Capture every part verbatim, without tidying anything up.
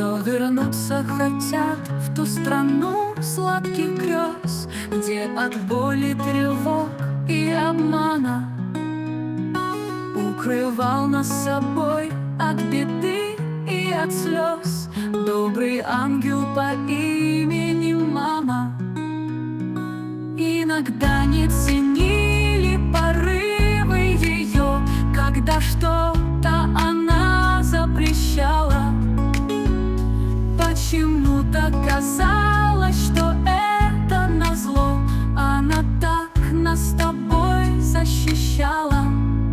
Все вернуться хотят в ту страну сладких грез, где от боли, тревог и обмана укрывал нас собой от беды и от слез добрый ангел по имени Мама. Иногда не ценили порывы ее, когда что-то она запрещала. Почему-то казалось, что это назло, она так нас с тобой защищала.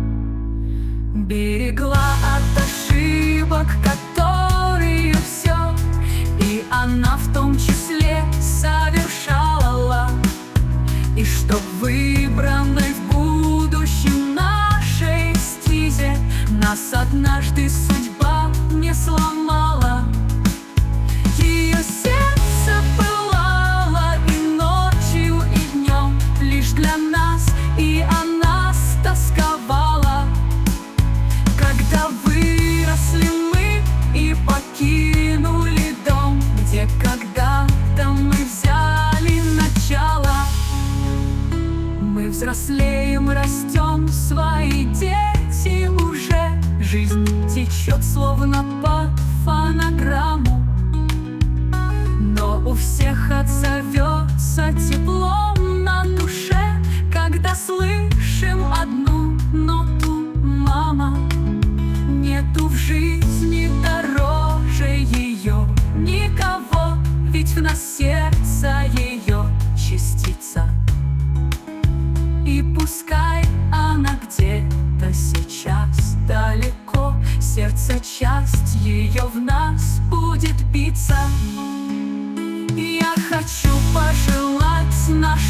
Берегла от ошибок, которые все, и она в том числе совершала. И чтоб выбранной в будущем нашей стезе нас однажды судьба не сломала. Ее сердце пылало и ночью, и днем лишь для нас, и о нас тосковала. Когда выросли мы и покинули дом, где когда-то мы взяли начало, мы взрослеем, растем, свои дети уже. Жизнь течет словно по фонограмму, но у всех отзовется теплом на душе, когда слышим одну ноту «Мама». Нету в жизни дороже ее никого, ведь в нас сердце ее частица. И пускай она где-то сейчас далеко, сердце часть ее в нас будет биться. Я хочу пожелать нашей